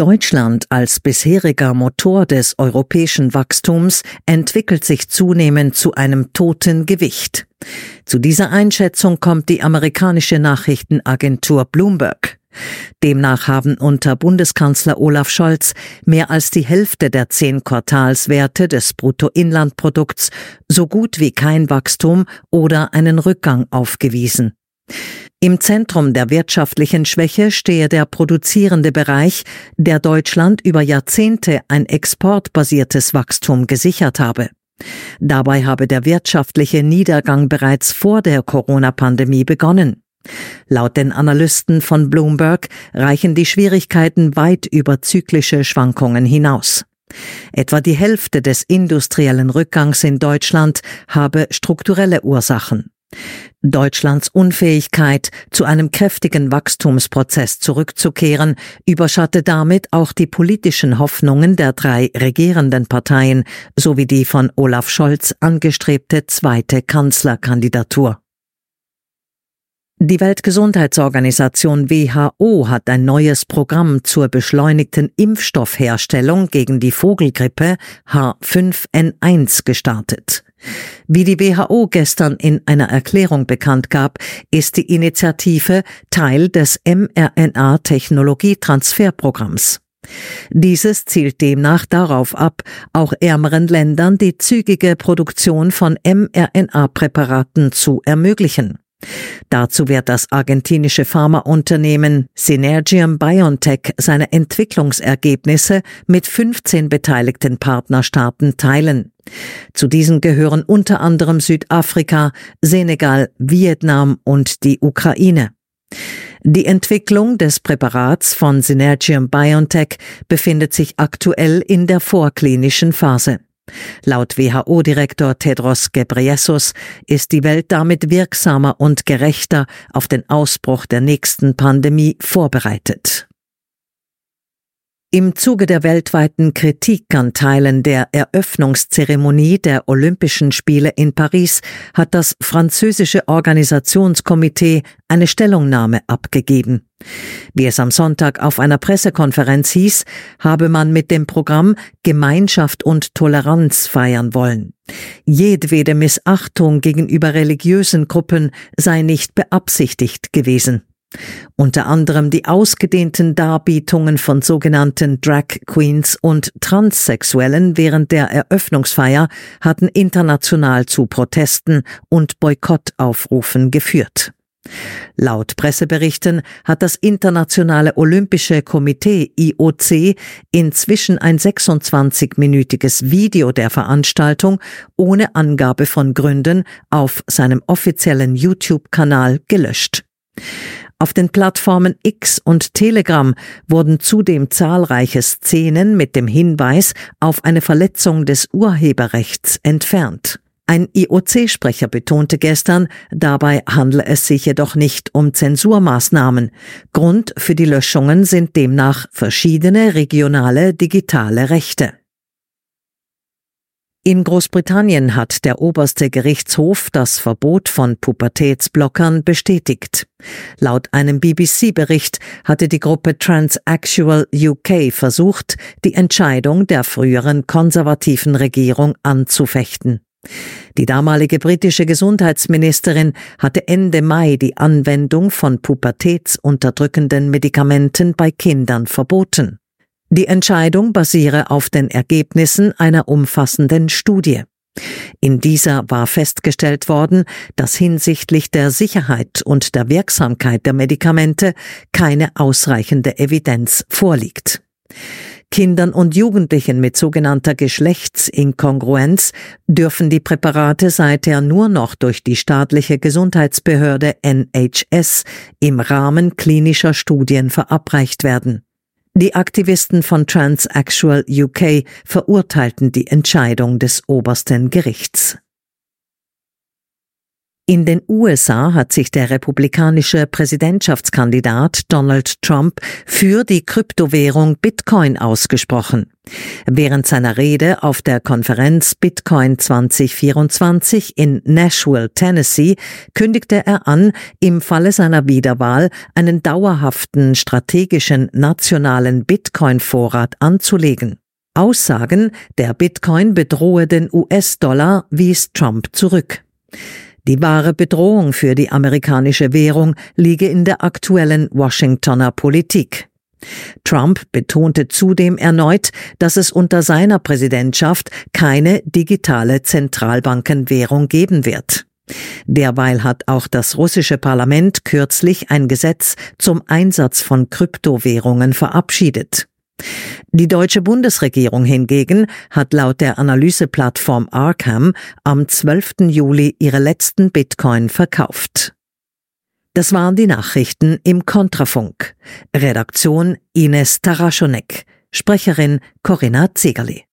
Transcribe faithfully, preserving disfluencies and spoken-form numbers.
Deutschland als bisheriger Motor des europäischen Wachstums entwickelt sich zunehmend zu einem toten Gewicht. Zu dieser Einschätzung kommt die amerikanische Nachrichtenagentur Bloomberg. Demnach haben unter Bundeskanzler Olaf Scholz mehr als die Hälfte der zehn Quartalswerte des Bruttoinlandprodukts so gut wie kein Wachstum oder einen Rückgang aufgewiesen. Im Zentrum der wirtschaftlichen Schwäche stehe der produzierende Bereich, der Deutschland über Jahrzehnte ein exportbasiertes Wachstum gesichert habe. Dabei habe der wirtschaftliche Niedergang bereits vor der Corona-Pandemie begonnen. Laut den Analysten von Bloomberg reichen die Schwierigkeiten weit über zyklische Schwankungen hinaus. Etwa die Hälfte des industriellen Rückgangs in Deutschland habe strukturelle Ursachen. Deutschlands Unfähigkeit, zu einem kräftigen Wachstumsprozess zurückzukehren, überschatte damit auch die politischen Hoffnungen der drei regierenden Parteien sowie die von Olaf Scholz angestrebte zweite Kanzlerkandidatur. Die Weltgesundheitsorganisation W H O hat ein neues Programm zur beschleunigten Impfstoffherstellung gegen die Vogelgrippe H fünf N eins gestartet. Wie die W H O gestern in einer Erklärung bekannt gab, ist die Initiative Teil des mRNA-Technologietransferprogramms. Dieses zielt demnach darauf ab, auch ärmeren Ländern die zügige Produktion von mRNA-Präparaten zu ermöglichen. Dazu wird das argentinische Pharmaunternehmen Synergium BioNTech seine Entwicklungsergebnisse mit fünfzehn beteiligten Partnerstaaten teilen. Zu diesen gehören unter anderem Südafrika, Senegal, Vietnam und die Ukraine. Die Entwicklung des Präparats von Synergium BioNTech befindet sich aktuell in der vorklinischen Phase. Laut W H O-Direktor Tedros Ghebreyesus ist die Welt damit wirksamer und gerechter auf den Ausbruch der nächsten Pandemie vorbereitet. Im Zuge der weltweiten Kritik an Teilen der Eröffnungszeremonie der Olympischen Spiele in Paris hat das französische Organisationskomitee eine Stellungnahme abgegeben. Wie es am Sonntag auf einer Pressekonferenz hieß, habe man mit dem Programm Gemeinschaft und Toleranz feiern wollen. Jedwede Missachtung gegenüber religiösen Gruppen sei nicht beabsichtigt gewesen. Unter anderem die ausgedehnten Darbietungen von sogenannten Drag Queens und Transsexuellen während der Eröffnungsfeier hatten international zu Protesten und Boykottaufrufen geführt. Laut Presseberichten hat das Internationale Olympische Komitee I O C inzwischen ein sechsundzwanzigminütiges Video der Veranstaltung ohne Angabe von Gründen auf seinem offiziellen YouTube-Kanal gelöscht. Auf den Plattformen X und Telegram wurden zudem zahlreiche Szenen mit dem Hinweis auf eine Verletzung des Urheberrechts entfernt. Ein I O C-Sprecher betonte gestern, dabei handle es sich jedoch nicht um Zensurmaßnahmen. Grund für die Löschungen sind demnach verschiedene regionale digitale Rechte. In Großbritannien hat der oberste Gerichtshof das Verbot von Pubertätsblockern bestätigt. Laut einem B B C-Bericht hatte die Gruppe Transsexual U K versucht, die Entscheidung der früheren konservativen Regierung anzufechten. Die damalige britische Gesundheitsministerin hatte Ende Mai die Anwendung von pubertätsunterdrückenden Medikamenten bei Kindern verboten. Die Entscheidung basiere auf den Ergebnissen einer umfassenden Studie. In dieser war festgestellt worden, dass hinsichtlich der Sicherheit und der Wirksamkeit der Medikamente keine ausreichende Evidenz vorliegt. Kindern und Jugendlichen mit sogenannter Geschlechtsinkongruenz dürfen die Präparate seither nur noch durch die staatliche Gesundheitsbehörde N H S im Rahmen klinischer Studien verabreicht werden. Die Aktivisten von Transsexual U K verurteilten die Entscheidung des obersten Gerichts. In den U S A hat sich der republikanische Präsidentschaftskandidat Donald Trump für die Kryptowährung Bitcoin ausgesprochen. Während seiner Rede auf der Konferenz Bitcoin zwanzig vierundzwanzig in Nashville, Tennessee, kündigte er an, im Falle seiner Wiederwahl einen dauerhaften strategischen nationalen Bitcoin-Vorrat anzulegen. Aussagen, der Bitcoin bedrohe den U S-Dollar, wies Trump zurück. Die wahre Bedrohung für die amerikanische Währung liege in der aktuellen Washingtoner Politik. Trump betonte zudem erneut, dass es unter seiner Präsidentschaft keine digitale Zentralbankenwährung geben wird. Derweil hat auch das russische Parlament kürzlich ein Gesetz zum Einsatz von Kryptowährungen verabschiedet. Die deutsche Bundesregierung hingegen hat laut der Analyseplattform Arkham am zwölften Juli ihre letzten Bitcoin verkauft. Das waren die Nachrichten im Kontrafunk. Redaktion Ines Taraschonek. Sprecherin Corinna Zegerli.